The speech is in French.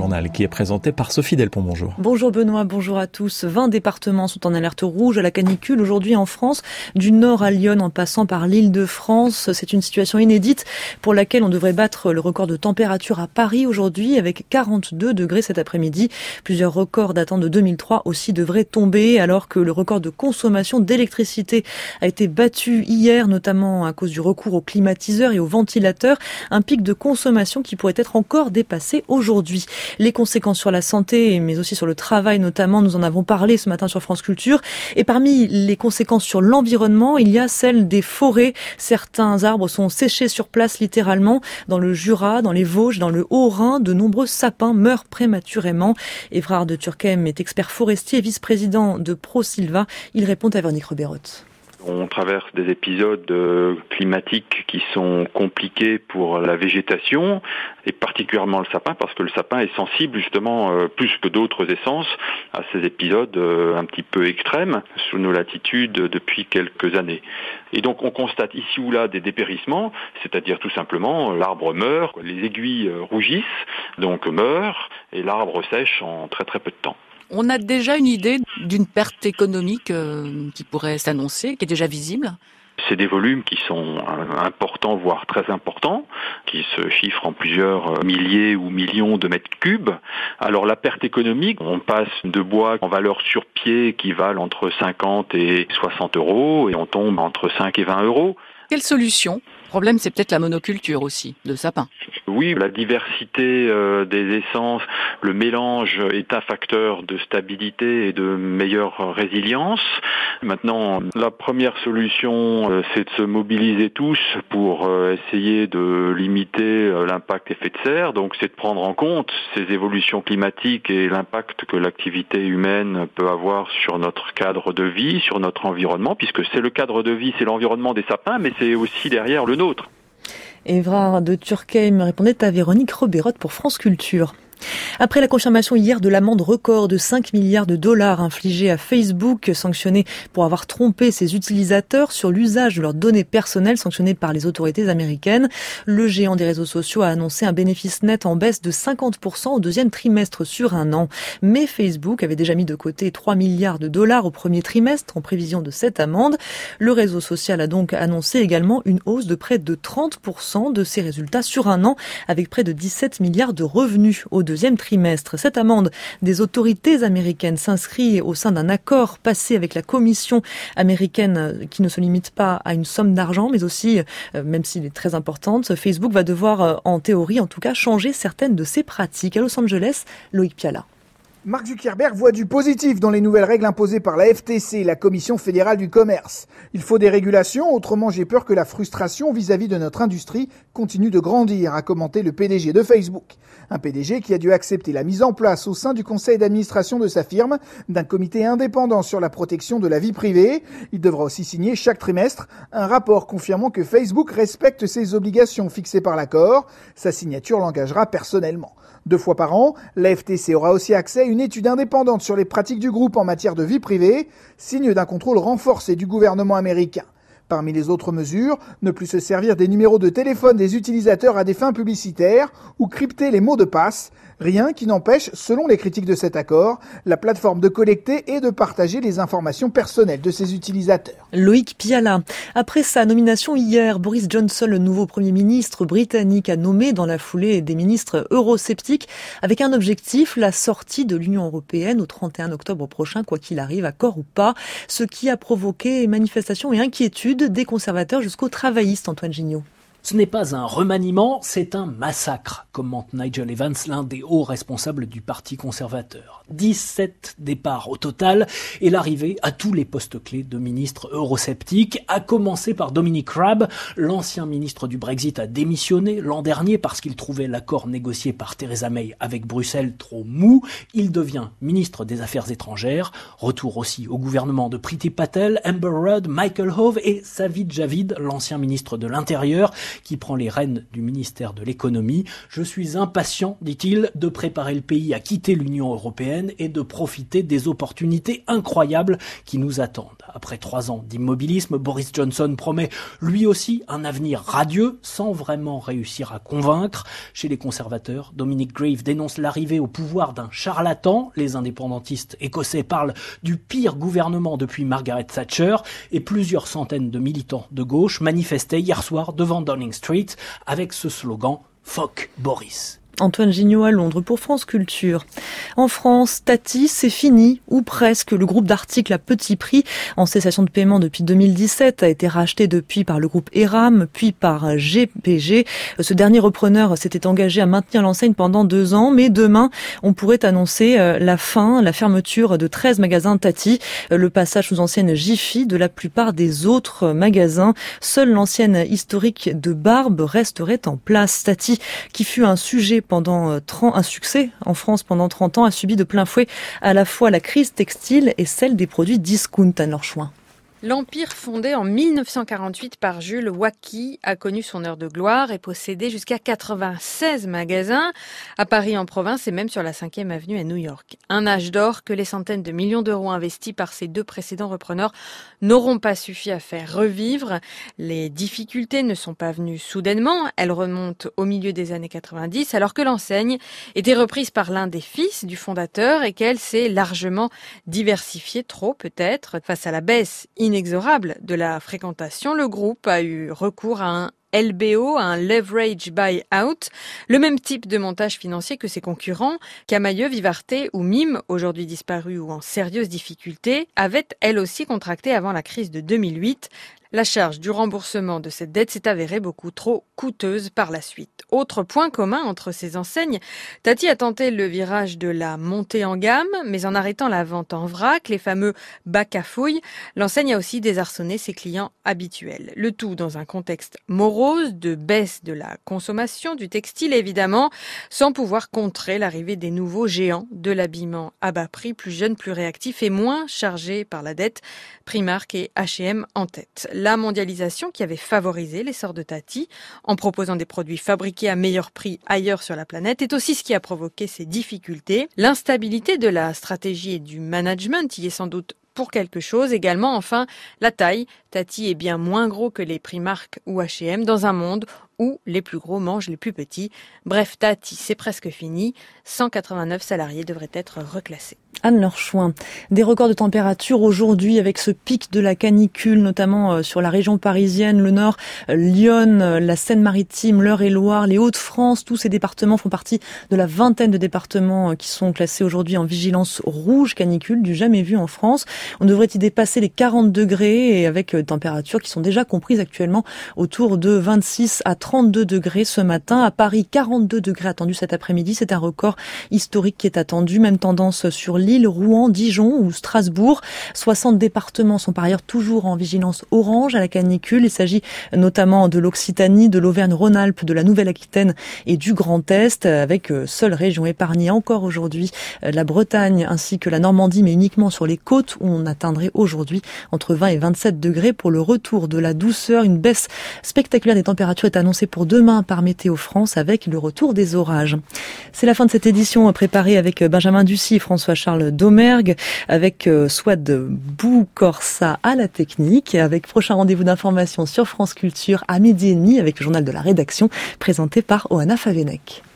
journal qui est présenté par Sophie Delpont. Bonjour. Bonjour Benoît, bonjour à tous. 20 départements sont en alerte rouge à la canicule aujourd'hui en France, du nord à Lyon en passant par l'Île-de-France. C'est une situation inédite pour laquelle on devrait battre le record de température à Paris aujourd'hui avec 42 degrés cet après-midi. Plusieurs records datant de 2003 aussi devraient tomber alors que le record de consommation d'électricité a été battu hier, notamment à cause du recours aux climatiseurs et aux ventilateurs. Un pic de consommation qui pourrait être encore dépassé aujourd'hui. Les conséquences sur la santé, mais aussi sur le travail notamment, nous en avons parlé ce matin sur France Culture. Et parmi les conséquences sur l'environnement, il y a celle des forêts. Certains arbres sont séchés sur place littéralement. Dans le Jura, dans les Vosges, dans le Haut-Rhin, de nombreux sapins meurent prématurément. Évrard de Turckheim est expert forestier et vice-président de ProSilva. Il répond à Véronique Robert. On traverse des épisodes climatiques qui sont compliqués pour la végétation et particulièrement le sapin parce que le sapin est sensible justement plus que d'autres essences à ces épisodes un petit peu extrêmes sous nos latitudes depuis quelques années. Et donc on constate ici ou là des dépérissements, c'est-à-dire tout simplement l'arbre meurt, les aiguilles rougissent, donc meurent et l'arbre sèche en très très peu de temps. On a déjà une idée d'une perte économique qui pourrait s'annoncer, qui est déjà visible ? C'est des volumes qui sont importants, voire très importants, qui se chiffrent en plusieurs milliers ou millions de mètres cubes. Alors la perte économique, on passe de bois en valeur sur pied qui valent entre 50 et 60 euros et on tombe entre 5 et 20 euros. Quelle solution ? Le problème, c'est peut-être la monoculture aussi, de sapins. Oui, la diversité des essences, le mélange est un facteur de stabilité et de meilleure résilience. Maintenant, la première solution, c'est de se mobiliser tous pour essayer de limiter l'impact effet de serre. Donc, c'est de prendre en compte ces évolutions climatiques et l'impact que l'activité humaine peut avoir sur notre cadre de vie, sur notre environnement, puisque c'est le cadre de vie, c'est l'environnement des sapins, mais c'est aussi derrière le nôtre. Évrard de Turckheim répondait à Véronique Robert pour France Culture. Après la confirmation hier de l'amende record de 5 milliards de dollars infligée à Facebook, sanctionné pour avoir trompé ses utilisateurs sur l'usage de leurs données personnelles, sanctionné par les autorités américaines, le géant des réseaux sociaux a annoncé un bénéfice net en baisse de 50% au deuxième trimestre sur un an. Mais Facebook avait déjà mis de côté 3 milliards de dollars au premier trimestre en prévision de cette amende. Le réseau social a donc annoncé également une hausse de près de 30% de ses résultats sur un an, avec près de 17 milliards de revenus au deuxième trimestre. Cette amende des autorités américaines s'inscrit au sein d'un accord passé avec la Commission américaine qui ne se limite pas à une somme d'argent, mais aussi, même s'il est très importante, Facebook va devoir, en théorie en tout cas, changer certaines de ses pratiques. À Los Angeles, Loïc Piala. Mark Zuckerberg voit du positif dans les nouvelles règles imposées par la FTC, la Commission fédérale du commerce. Il faut des régulations, autrement j'ai peur que la frustration vis-à-vis de notre industrie continue de grandir, a commenté le PDG de Facebook. Un PDG qui a dû accepter la mise en place au sein du conseil d'administration de sa firme d'un comité indépendant sur la protection de la vie privée. Il devra aussi signer chaque trimestre un rapport confirmant que Facebook respecte ses obligations fixées par l'accord. Sa signature l'engagera personnellement. 2 fois par an, la FTC aura aussi accès à une étude indépendante sur les pratiques du groupe en matière de vie privée, signe d'un contrôle renforcé du gouvernement américain. Parmi les autres mesures, ne plus se servir des numéros de téléphone des utilisateurs à des fins publicitaires ou crypter les mots de passe, rien qui n'empêche, selon les critiques de cet accord, la plateforme de collecter et de partager les informations personnelles de ses utilisateurs. Loïc Piala. Après sa nomination hier, Boris Johnson, le nouveau Premier ministre britannique, a nommé dans la foulée des ministres eurosceptiques avec un objectif, la sortie de l'Union européenne au 31 octobre prochain, quoi qu'il arrive, accord ou pas, ce qui a provoqué manifestations et inquiétudes des conservateurs jusqu'aux travaillistes, Antoine Gignot. Ce n'est pas un remaniement, c'est un massacre, commente Nigel Evans, l'un des hauts responsables du Parti conservateur. 17 départs au total et l'arrivée à tous les postes clés de ministres eurosceptiques, à commencer par Dominic Raab. L'ancien ministre du Brexit a démissionné l'an dernier parce qu'il trouvait l'accord négocié par Theresa May avec Bruxelles trop mou. Il devient ministre des Affaires étrangères. Retour aussi au gouvernement de Priti Patel, Amber Rudd, Michael Gove et Sajid Javid, l'ancien ministre de l'Intérieur. qui prend les rênes du ministère de l'économie. Je suis impatient, dit-il, de préparer le pays à quitter l'Union européenne et de profiter des opportunités incroyables qui nous attendent. Après 3 ans d'immobilisme, Boris Johnson promet lui aussi un avenir radieux sans vraiment réussir à convaincre. Chez les conservateurs, Dominic Grieve dénonce l'arrivée au pouvoir d'un charlatan. Les indépendantistes écossais parlent du pire gouvernement depuis Margaret Thatcher et plusieurs centaines de militants de gauche manifestaient hier soir devant Downing Street avec ce slogan « Fuck Boris ». Antoine Gignot à Londres pour France Culture. En France, Tati, c'est fini, ou presque. Le groupe d'articles à petit prix, en cessation de paiement depuis 2017, a été racheté depuis par le groupe Eram, puis par GPG. Ce dernier repreneur s'était engagé à maintenir l'enseigne pendant 2 ans, mais demain, on pourrait annoncer la fermeture de 13 magasins Tati, le passage sous ancienne Jiffy de la plupart des autres magasins. Seule l'ancienne historique de Barbe resterait en place. Tati, qui fut un sujet un succès en France pendant 30 ans, a subi de plein fouet à la fois la crise textile et celle des produits discount à leur choix. L'empire fondé en 1948 par Jules Wacky a connu son heure de gloire et possédait jusqu'à 96 magasins à Paris en province et même sur la 5e avenue à New York. Un âge d'or que les centaines de millions d'euros investis par ces 2 précédents repreneurs n'auront pas suffi à faire revivre. Les difficultés ne sont pas venues soudainement, elles remontent au milieu des années 90 alors que l'enseigne était reprise par l'un des fils du fondateur et qu'elle s'est largement diversifiée, trop peut-être. Face à la baisse inexorable de la fréquentation, le groupe a eu recours à un LBO, un leverage buy-out, le même type de montage financier que ses concurrents, Camaïeu, Vivarte ou Mime, aujourd'hui disparus ou en sérieuse difficulté, avaient elles aussi contracté avant la crise de 2008. La charge du remboursement de cette dette s'est avérée beaucoup trop coûteuse par la suite. Autre point commun entre ces enseignes, Tati a tenté le virage de la montée en gamme, mais en arrêtant la vente en vrac, les fameux bacs à fouilles, l'enseigne a aussi désarçonné ses clients habituels. Le tout dans un contexte morose de baisse de la consommation du textile évidemment, sans pouvoir contrer l'arrivée des nouveaux géants de l'habillement à bas prix, plus jeunes, plus réactifs et moins chargés par la dette, Primark et H&M en tête. La mondialisation qui avait favorisé l'essor de Tati en proposant des produits fabriqués à meilleur prix ailleurs sur la planète est aussi ce qui a provoqué ces difficultés. L'instabilité de la stratégie et du management y est sans doute pour quelque chose. Également, enfin, la taille. Tati est bien moins gros que les Primark ou H&M dans un monde où les plus gros mangent les plus petits. Bref, Tati, c'est presque fini. 189 salariés devraient être reclassés. Anne-Laure Chouin. Des records de température aujourd'hui avec ce pic de la canicule, notamment sur la région parisienne, le Nord, Lyon, la Seine-Maritime, l'Eure-et-Loire, les Hauts-de-France. Tous ces départements font partie de la vingtaine de départements qui sont classés aujourd'hui en vigilance rouge canicule, du jamais vu en France. On devrait y dépasser les 40 degrés et avec des températures qui sont déjà comprises actuellement autour de 26 à 32 degrés ce matin. À Paris, 42 degrés attendus cet après-midi. C'est un record historique qui est attendu. Même tendance sur Lille, Rouen, Dijon ou Strasbourg. 60 départements sont par ailleurs toujours en vigilance orange à la canicule. Il s'agit notamment de l'Occitanie, de l'Auvergne-Rhône-Alpes, de la Nouvelle-Aquitaine et du Grand Est, avec seule région épargnée encore aujourd'hui la Bretagne ainsi que la Normandie, mais uniquement sur les côtes où on atteindrait aujourd'hui entre 20 et 27 degrés pour le retour de la douceur. Une baisse spectaculaire des températures est annoncée pour demain par Météo France avec le retour des orages. C'est la fin de cette édition préparée avec Benjamin Ducy et François-Charles Domergue, avec Swad Boukorsa à la technique, avec prochain rendez-vous d'information sur France Culture à 12h30 avec le journal de la rédaction présenté par Oana Favenek.